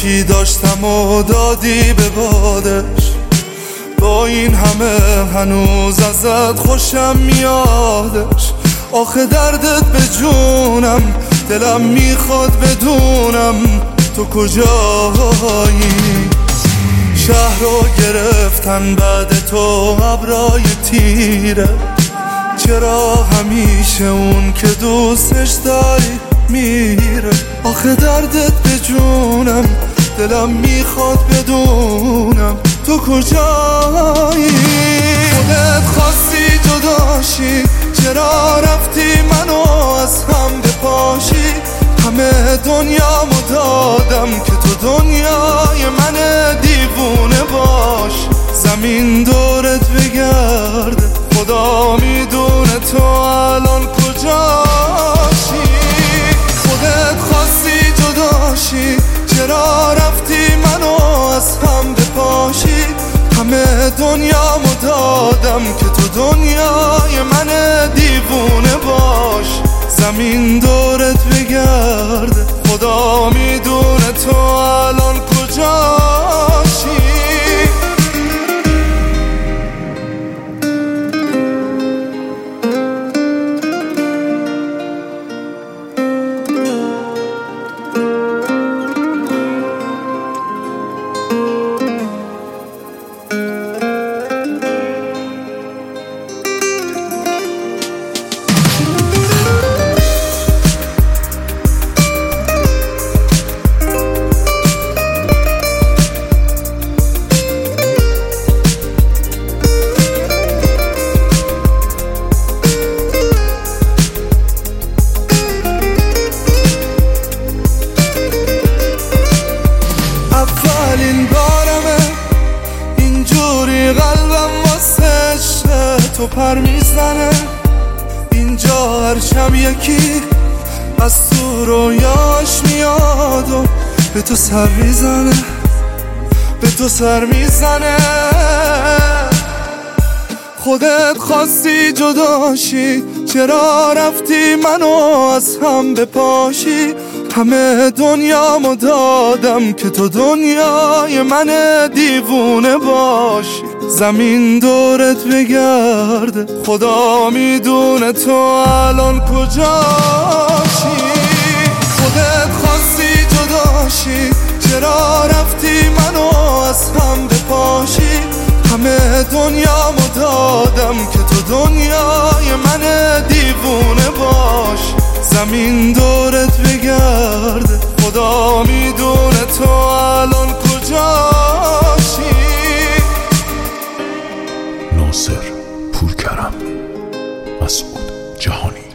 چی داشتم و دادی به بادش. با این همه هنوز ازت خوشم میادش. آخه دردت به جونم، دلم میخواد بدونم تو کجایی. شهر رو گرفتن بعد تو ابرای تیره. چرا همیشه اون که دوستش داری میره؟ آخه دردت به جونم، دلم میخواد بدونم تو کجایی. خودت خواستی جداشی، چرا رفتی منو از هم بپاشی؟ همه دنیامو دادم که تو دنیای من دیوونه باش. زمین دورت بگرده، خدا میدونه تو الان کجاشی. خودت خواستی جداشی، چرا رفتی منو از هم بپاشی؟ همه دنیامو دادم که تو دنیای من دیوونه باش. زمین دورت بگرده، خدا میدونه تو الان کجاشی. اولین بارمه اینجوری قلبم واسه عشق تو پر میزنه. اینجا هر شب یکی از تو رویاش میاد و به تو سر میزنه، به تو سر میزنه. خودت خواستی جداشی، چرا رفتی منو از هم بپاشی؟ همه دنیامو دادم که تو دنیای من دیوونه باشی. زمین دورت بگرده، خدا میدونه تو الان کجاشی. خودت خواستی جداشی، چرا رفتی منو از هم بپاشی؟ همه دنیامو دادم که تو دنیای من دیوونه باش. زمین دورت بگرده، خدا میدونه تو الان کجاشی. ناصر پورکرم، مسعود جهانی.